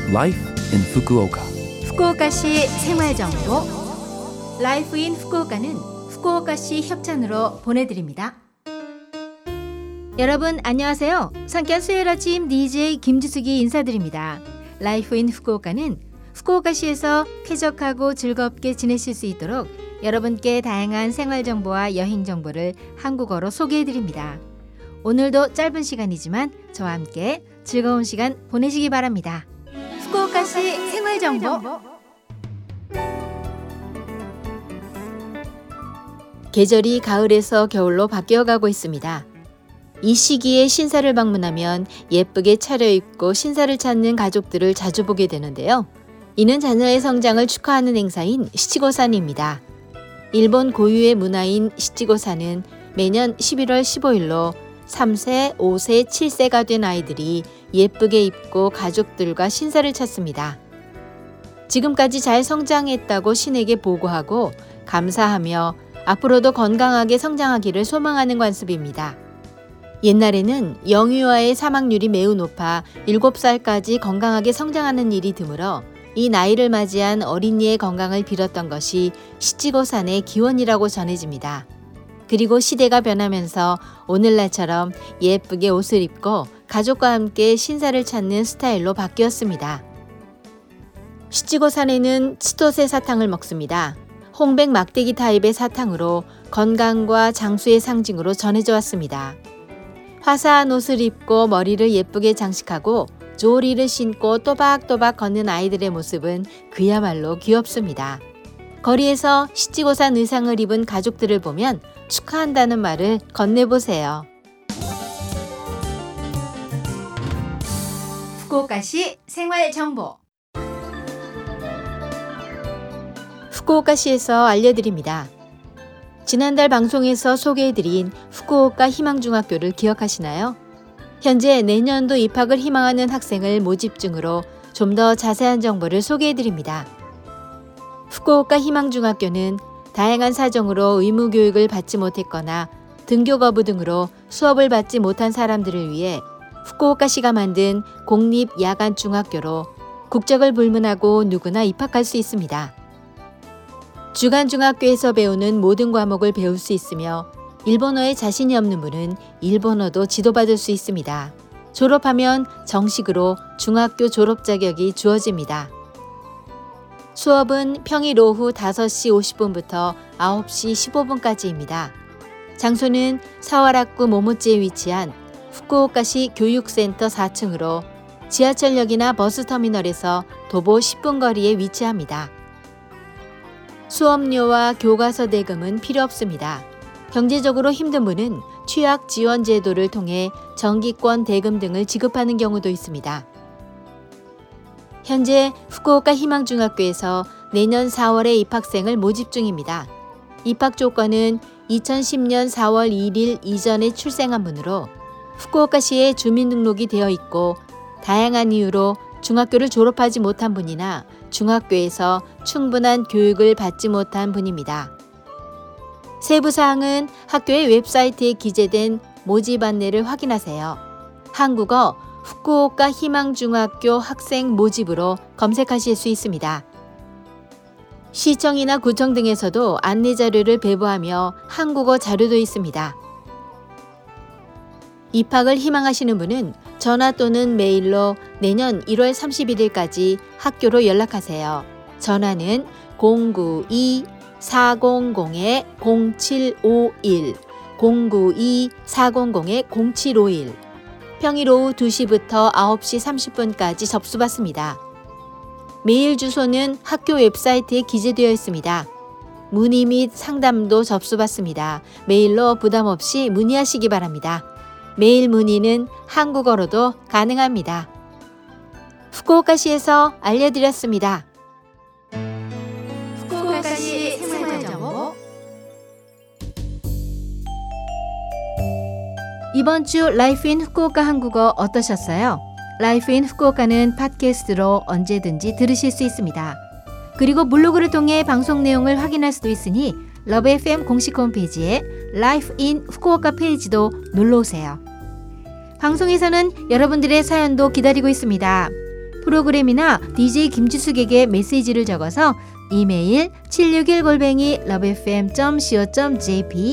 Life in Fukuoka. 후쿠오카시 생활정보 라이프 인 후쿠오카는 후쿠오카시 협찬으로 보내드립니다. 여러분 안녕하세요. 상쾌한 수요일 아침 DJ 김지숙이 인사드립니다. 라이프 인 후쿠오카는 후쿠오카시에서 쾌적하고 즐겁게 지내실 수 있도록 여러분께 다양한 생활정보와 여행정보를 한국어로 소개해드립니다. 오늘도 짧은 시간이지만 저와 함께 즐거운 시간 보내시기 바랍니다. 후쿠오카시 생활정보. 계절이 가을에서 겨울로 바뀌어가고 있습니다. 이 시기에 신사를 방문하면 예쁘게 차려입고 신사를 찾는 가족들을 자주 보게 되는데요. 이는 자녀의 성장을 축하하는 행사인 시치고산입니다. 일본 고유의 문화인 시치고산은 매년 11월 15일로 3세, 5세, 7세가 된 아이들이 예쁘게 입고 가족들과 신사를 찾습니다. 지금까지 잘 성장했다고 신에게 보고하고 감사하며 앞으로도 건강하게 성장하기를 소망하는 관습입니다. 옛날에는 영유아의 사망률이 매우 높아 7살까지 건강하게 성장하는 일이 드물어 이 나이를 맞이한 어린이의 건강을 빌었던 것이 시치고산의 기원이라고 전해집니다. 그리고 시대가 변하면서 오늘날처럼 예쁘게 옷을 입고 가족과 함께 신사를 찾는 스타일로 바뀌었습니다. 시치고산에는 치토세 사탕을 먹습니다. 홍백 막대기 타입의 사탕으로 건강과 장수의 상징으로 전해져 왔습니다. 화사한 옷을 입고 머리를 예쁘게 장식하고 조리를 신고 또박또박 걷는 아이들의 모습은 그야말로 귀엽습니다. 거리에서 시치고산 의상을 입은 가족들을 보면 축하한다는 말을 건네보세요. 후쿠오카시 생활정보. 후쿠오카시에서 알려드립니다. 지난달 방송에서 소개해드린 후쿠오카 희망중학교를 기억하시나요? 현재 내년도 입학을 희망하는 학생을 모집중으로 좀 더 자세한 정보를 소개해드립니다. 후쿠오카 희망중학교는 다양한 사정으로 의무교육을 받지 못했거나 등교 거부 등으로 수업을 받지 못한 사람들을 위해 후쿠오카시가 만든 공립 야간 중학교로 국적을 불문하고 누구나 입학할 수 있습니다. 주간 중학교에서 배우는 모든 과목을 배울 수 있으며 일본어에 자신이 없는 분은 일본어도 지도받을 수 있습니다. 졸업하면 정식으로 중학교 졸업 자격이 주어집니다. 수업은 평일 오후 5시 50분부터 9시 15분까지입니다. 장소는 사와라쿠 모모지에 위치한 후쿠오카시 교육센터 4층으로 지하철역이나 버스터미널에서 도보 10분 거리에 위치합니다. 수업료와 교과서 대금은 필요 없습니다. 경제적으로 힘든 분은 취약 지원 제도를 통해 정기권 대금 등을 지급하는 경우도 있습니다. 현재 후쿠오카 희망중학교에서 내년 4월에 입학생을 모집 중입니다. 입학 조건은 2010년 4월 1일 이전에 출생한 분으로 후쿠오카시에 주민등록이 되어 있고 다양한 이유로 중학교를 졸업하지 못한 분이나 중학교에서 충분한 교육을 받지 못한 분입니다. 세부 사항은 학교의 웹사이트에 기재된 모집 안내를 확인하세요. 한국어 후쿠오카 희망중학교 학생 모집으로 검색하실 수 있습니다. 시청이나 구청 등에서도 안내 자료를 배부하며 한국어 자료도 있습니다. 입학을 희망하시는 분은 전화 또는 메일로 내년 1월 31일까지 학교로 연락하세요. 전화는 092-400-0751, 092-400-0751. 평일 오후 2시부터 9시 30분까지 접수받습니다. 메일 주소는 학교 웹사이트에 기재되어 있습니다. 문의 및 상담도 접수받습니다. 메일로 부담 없이 문의하시기 바랍니다. 메일 문의는 한국어로도 가능합니다. 후쿠오카시에서 알려드렸습니다. 후쿠오카시 생활정보. 이번 주 라이프 인 후쿠오카 한국어 어떠셨어요? 라이프 인 후쿠오카는 팟캐스트로 언제든지 들으실 수 있습니다. 그리고 블로그를 통해 방송 내용을 확인할 수도 있으니 러브 FM 공식 홈페이지에 라이프 인 후쿠오카 페이지도 놀러오세요. 방송에서는 여러분들의 사연도 기다리고 있습니다. 프로그램이나 DJ 김지숙에게 메시지를 적어서 이메일 761@lovefm.co.jp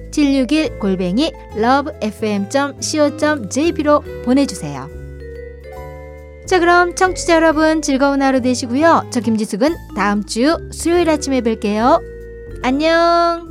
761@lovefm.co.jp로 보내주세요. 자, 그럼 청취자 여러분 즐거운 하루 되시고요. 저 김지숙은 다음 주 수요일 아침에 뵐게요. 안녕.